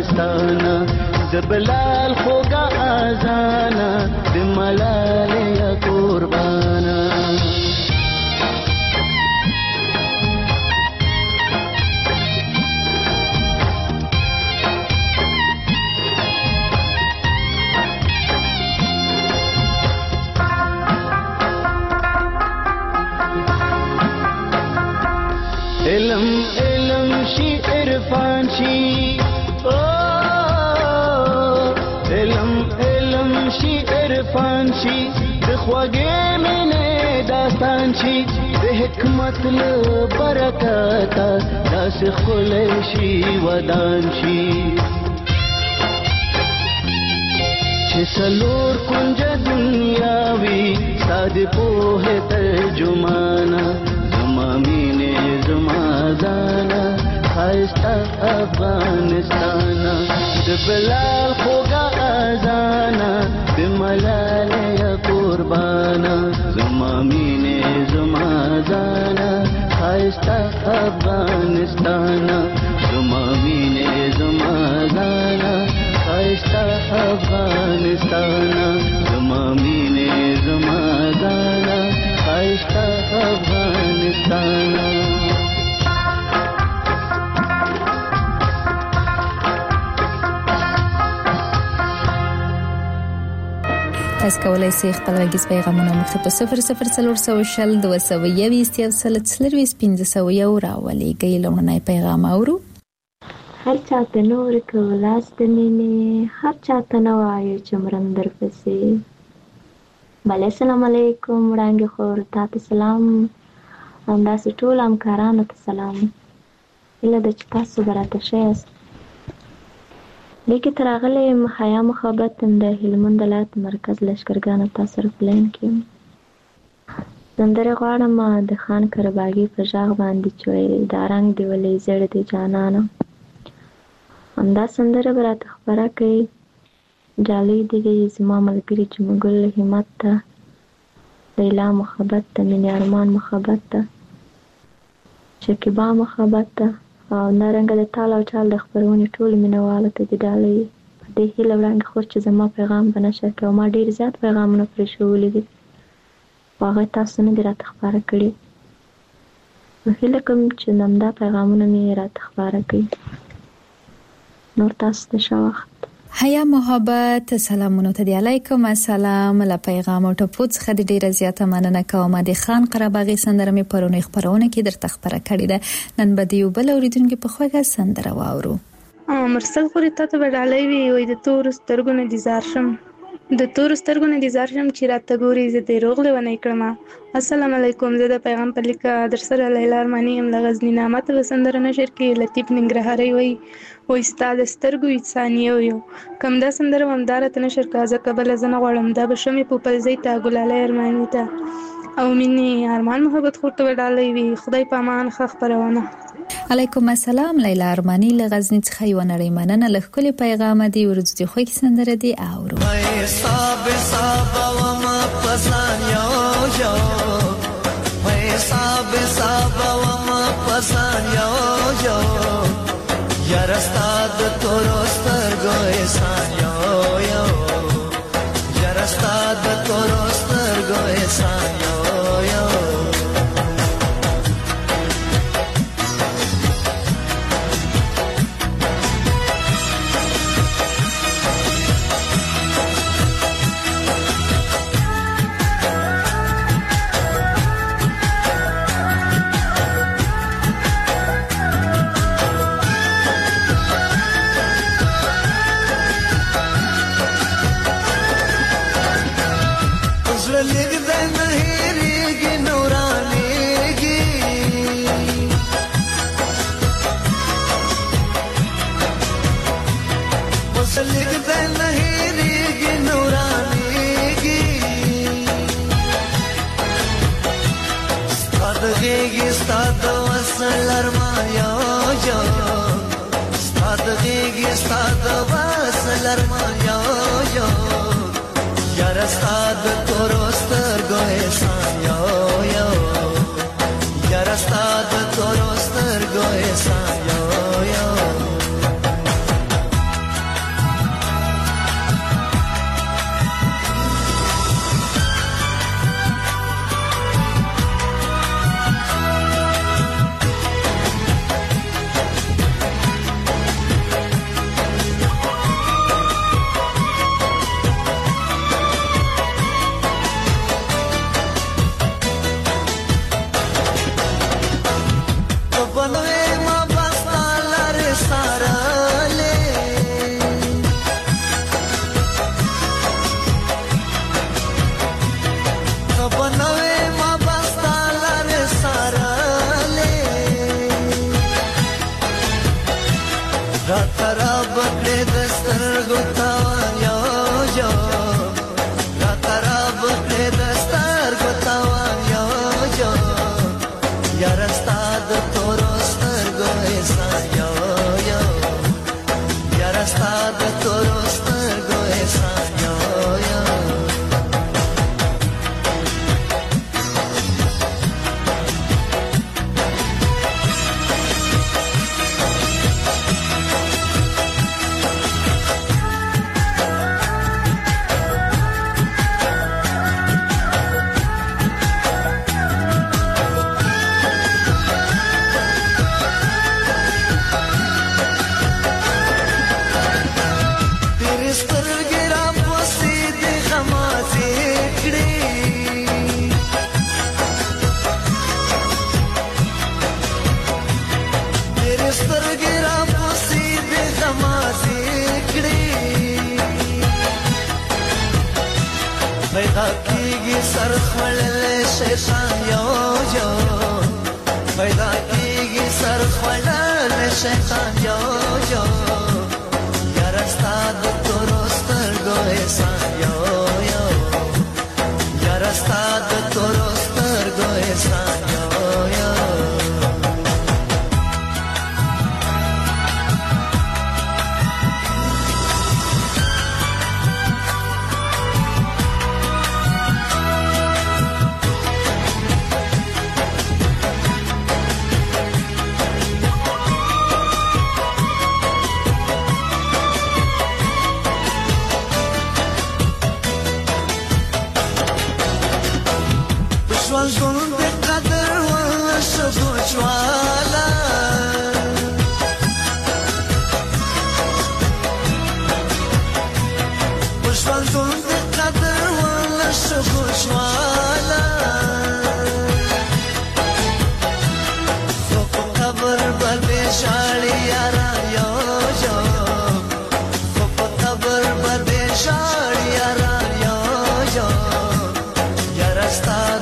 ستانا د بلال خوګه اذانا د ملالیا قربانا علم علم شي عرفان شي او علم علم شي عرفان شي د خوږې مینې داستان شي د حکمت له برکته داسې ښکلی شي ودان شي چې څلور کنجه دنیا وي ستا د پوهې ترجمانه زما مینې زما ځانه ښایسته افغانستانه د بلال خوږه اذانه د ملالیا قربانه زما مینې زما ځانه ښایسته افغانستانه زما مینې زما ځانه ښایسته افغانستانه زما مینې زما ځانه ښایسته افغانستانه تاسو کولای شئ خپل غږیز پیغامونه موږ ته په صفر صفر څلور سوه شل دوه سوه یوویشت یو سل څلرویشت پنځه سوه یو راولېږئ. لومړنی پیغام اورو. هر چاته نور کولاس د مینې هر چاته نه وایو چې مرم درپسې. بله السلام علیکم وړانګې خور تا ته سلام همداسې ټولو همکارانو ته سلام. هیله ده چې تاسو به راته ښه یاست. دې کې ته راغلی یم حیا محبت د هلمند ولایت مرکز لښکرګاه تاسو سره په لاین کې یم. سندرې غواړم د خان کرباغي په غږ باندې چې وایي دا رنګ دې ولې زیړ دی جانانه. همدا سندره به راته خپره کوي. جالۍ دې وي زما ملګري چې مګل همت ته لیلا محبت ته مینې ارمان محبت ته شکیبا محبت ته او نارنګه د تال او چال د خپرونې ټولو مینهوالو ته د ډالۍ په دې هیله وړاندې خور چې زما پیغام به نشر کړي او ما ډېر زیات پیغامونه پرې ښوولي دي خو هغه تاسو نه دي راته خپاره کړي. نو هیله کوم چې همدا پیغامونه مې راته خپاره کړي. نور تاسو ته ښه وخت. حیا محبت سلامونه ته دی. علیکم السلام. له پیغام او ټپو څخه د ډیره زیاته مننه کوم. د خان قرباغي سندره مې پرونی خبرونه کې درته خبره کړې ده. نن به دیو بل اوریدونکو په خوږه سندره واورو. مرسل خوري ته به ډالۍ وي وای د تور سترګو نه ديزار شم د تور سترګو نه ديزار شم چې راته ګوري زه دې روغله ونی کړم. السلام علیکم. زه د پیغام په لیکه در سره لیلا ارمانی ام لغزنی نامه ته سندره نشر کې لطیف ننګرهاري وای وای ستاد سترګو انسانیو یو کم دا سندره ومدار ته نشر کازه قبل زنه غړم دا بشمه په پلزی تا ګلاله ارمانی ته او مني ارمان محبت خورته ډالۍ وي. خدای پامان خخ پرونه. علیکم السلام. لیلا ارمانی له غزنی څخه یو نړۍ مننه له خپل پیغام دی ورځ دی خو کې سندره دی اورو. حساب حساب و ما پسان یو یو حساب حساب و ما پسان یو یو یار استاد تورستر ګوي سان یو یو یار استاد تورستر ګوي سان یو یو سر خړلې شیطان یو یو پیدا کیږي سر خړلې شیطان یو یو یار ستاد تورستر ګوې سان یو یو یار ستاد تورستر ګوې سان یو یو ژوند د قدر ولا شګو جوالا ژوند د قدر ولا شګو جوالا په قبر باندې شاړي یارا یو یو په قبر باندې شاړي یارا یو یو یار ستاد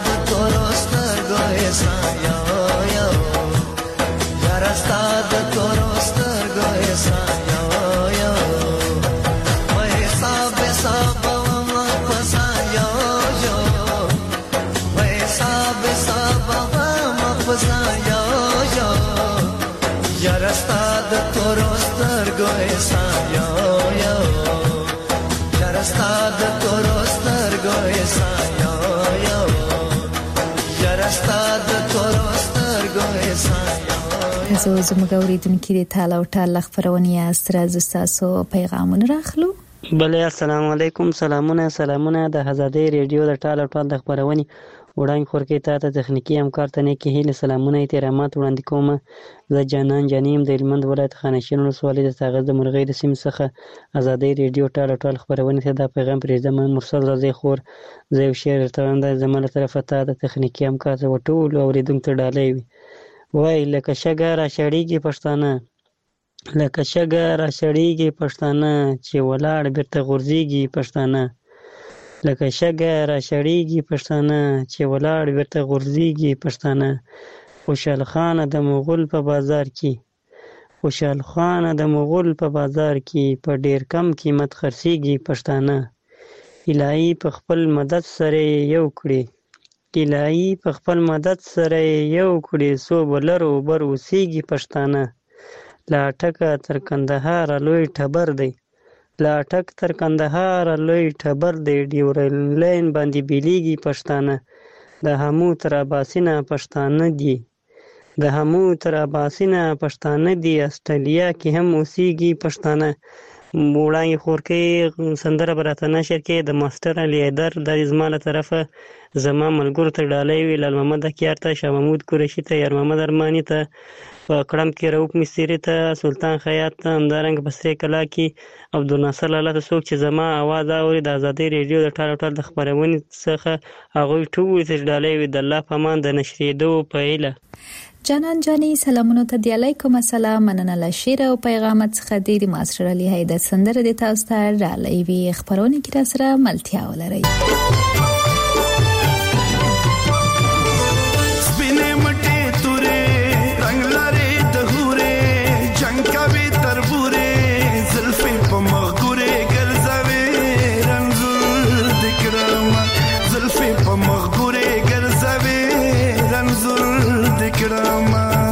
Yarastad torostar goesan yo yo Yarastad torostar goesan yo yo Yarastad torostar goesan yo زه زموږ اوریدونکو د تعالی او تعالی خبرونه استراز تاسو پیغامونه راخلو بله السلام علیکم سلامونه سلامونه د آزادۍ ریډیو د تعالی او تعالی خبرونه وړاندې خورکې ته د تخنیکی همکار ته نه کې هیله سلامونه احترامات وړاندې کوم زه جانان جانیم د هلمند ولایت خانشین ولسوالۍ د تاغز د مرغۍ د سیمې څخه آزادۍ ریډیو ټال ټال خبرونه ته دا پیغام پرېږدم مرسل رضی خور زه یو شعر درته د زما له طرفه ته د تخنیکی همکار ته ټولو اورېدونکو ته ډالۍ وي وای لکه شګه راچړېږي پښتانه لکه شګه راچړېږي پښتانه چې ولاړ بیرته غورځېږي پښتانه لکه شګه راچړېږي پښتانه چې ولاړ بیرته غورځېږي پښتانه خوشحال خان د مغول په بازار کې خوشحال خان د مغول په بازار کې په ډیر کم قیمت خرڅېږي پښتانه الهي په خپل مدد سره یو کړي الهي په خپل مدد سره یو کړي سو بلرو بر اوسېږي پښتانه لا ټکه تر کندهار لوی ټبر دی لا ټک تر کندهار لوی ټبر دی ډیورل لاین باندې بیلیږي پښتانه د همو تر اباسینه پښتانه دي د همو تر اباسینه پښتانه دي استرالیا کې هم اوسېږي پښتانه وړاندې خورکې سندره به راته نشر کې د ماسټر علي حیدر د زما له طرفه زما ملګرو ته ډالۍ وي لال محمد اکیار ته شاه محمود قریشي ته یار محمد ارماني ته په کړم کې رؤف مستری ته سلطان خیاط ته همدارنګه په سرې کلا کې عبدالناصر لاله ته څوک چې زما اواز اوري د آزادۍ ریډیو د ټال ټال د خبرونې څخه هغوی ټول ته ډالۍ وي د الله په امان د نشریدو په هیله جانان جانی سلامونو ته دی علیکم السلام مننه له شعر او پیغامات څخه د ماسټر علي حیدر سندره د تاسو ته ډالۍ وي خبرونه کې را سره ملتیا ولري سپینې مټې تورې رنگ لري د هورې جنگ کوي تربورې زلفې په مغورې ګرځوي رنزور دکرم زلفې په مغورې ګرځوي رنزور دکرم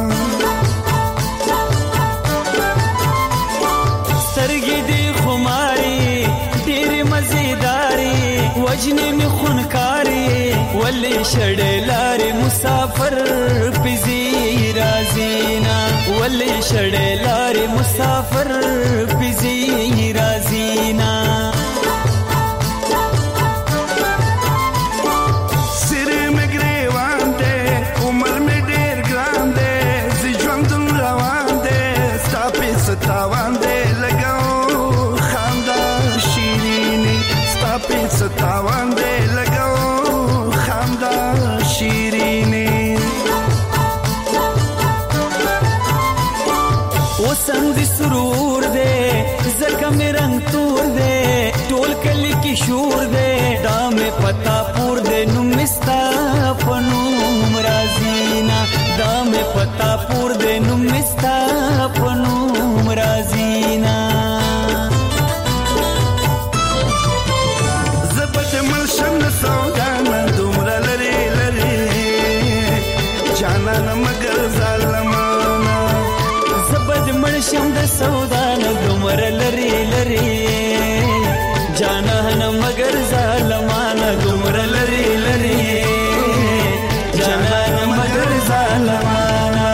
سترګې دې خماري ډېرې مزیداري وجنې مې خونکاري ولې شړې لارې مسافر پزي رازینا ولې شړې لارې مسافر پزي رازینا ستاوان دې لګاو خندا شیرینی ستا په ستاوان دې لګاو خندا شیرینی وسند سرور دې زکه مې رنگ تور دې ټول کلی کې شور دې دا مې پتا پور دې نو مې جانان مگر ظالمانا زبد منشم د سودان دمر لري لري جانان مگر ظالمانا دمر لري لري جانان مگر ظالمانا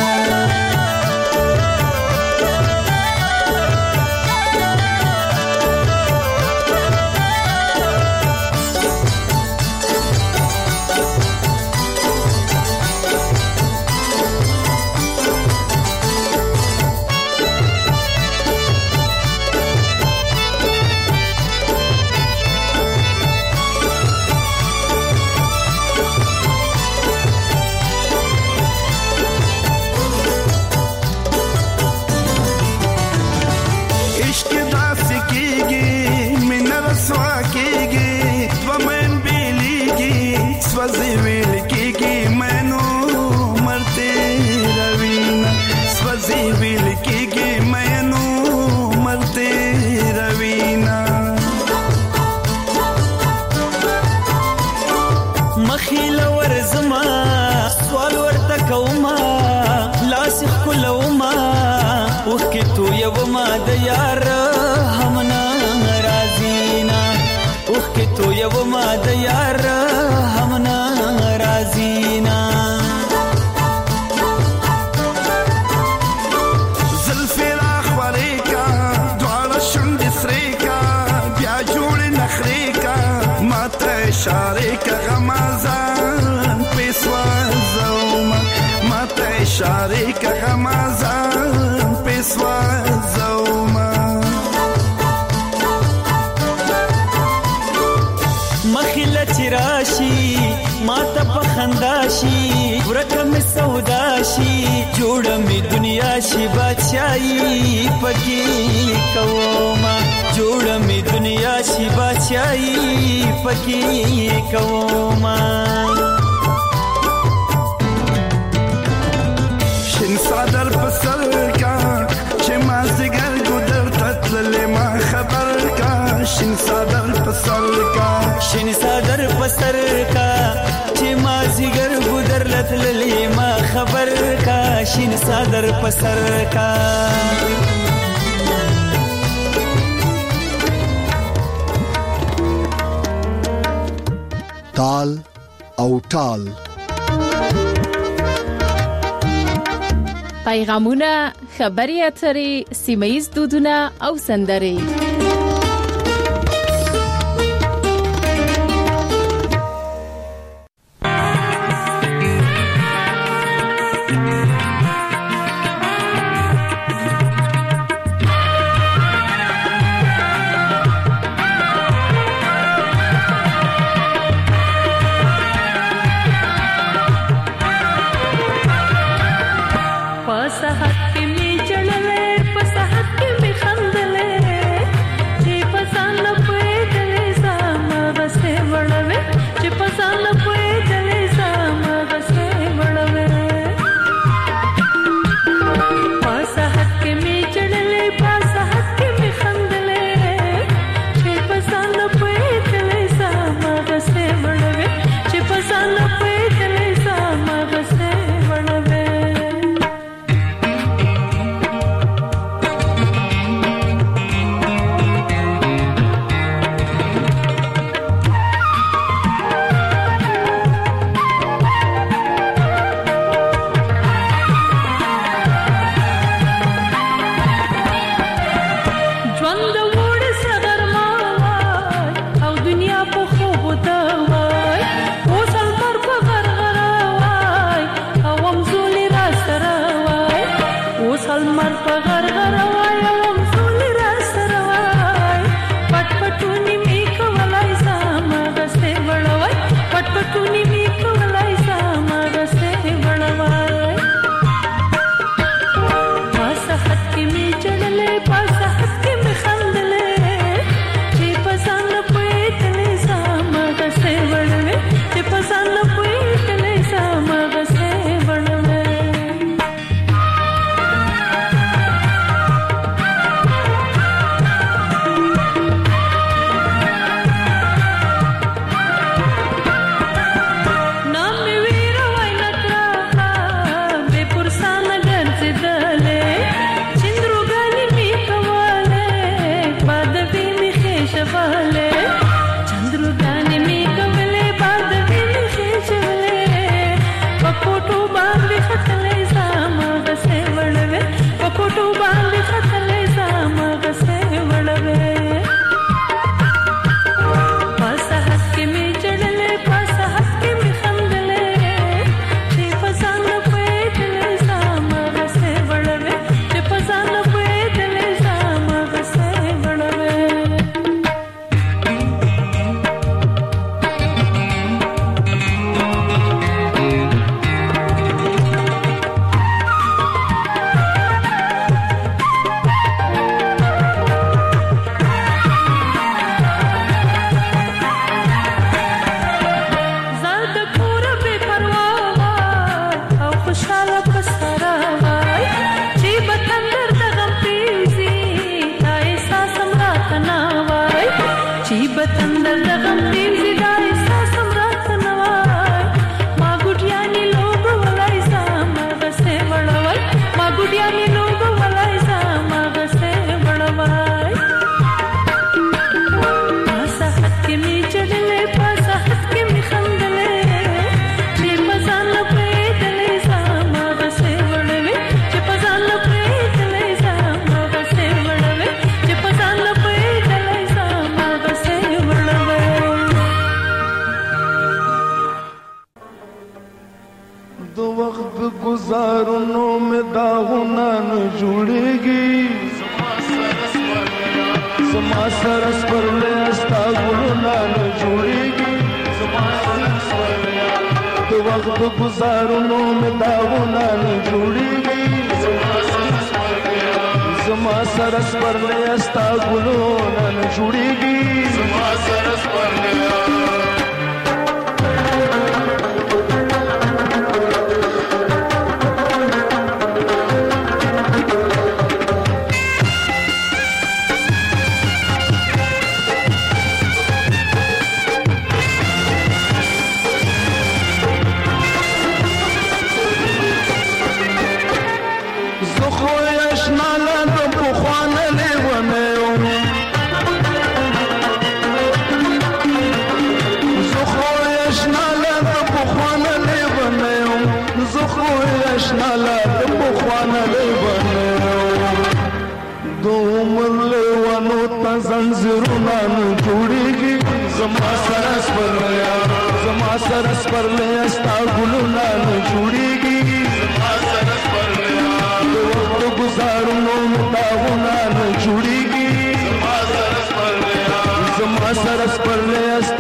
سوزی ویل کیږي مینو مرته روینا سوزی ویل کیږي مینو مرته روینا مخیل ورزما سوال ورته کوما لاس کولوما وکي تو یو ما د یار همنا رازینا وکي تو یو ما د یار همنا رازینا زلفی راخوری کا دوار شند سری کا بیا جوڑ نخری کا ماتا اشاره کا غمازان پیسوا زوما ماتا اشاره کا غمازان پیسوا زوما مخیله چراشی ماته پخنداشی ورکم سوداشی جوړه می دنیا شي بادشاہي پکې کوما جوړه می دنیا شي بادشاہي پکې کوما شین صدر پسر کا چې ما زګر ګدر تتل ما خبر کا شین صدر پسر کا شین صدر پسر کا چې ما زګر ګدر لتل ما خبر کا شین صدر پسر کا تال او ټال پیغامونه خبري اترې سیمایي دودونه او سندرې په صحت کې می جړلې په صحت کې می خندلې دو وقت گزارونو میں داغونا نہ جوڑेगी زما سرس پر لے استا گلونا نہ جوڑेगी دو وقت گزارونو میں داغونا نہ جوڑेगी زما سرس پر لے استا گلونا نہ جوڑेगी زما سرس پر لے زنجیرونه نو جوړیږي زما سرس پر لیا زما سرس پر لیا ستا ګلونه نو جوړیږي زما سرس پر لیا د وخت گزارونو متاونه نو جوړیږي زما سرس پر لیا زما سرس پر لیا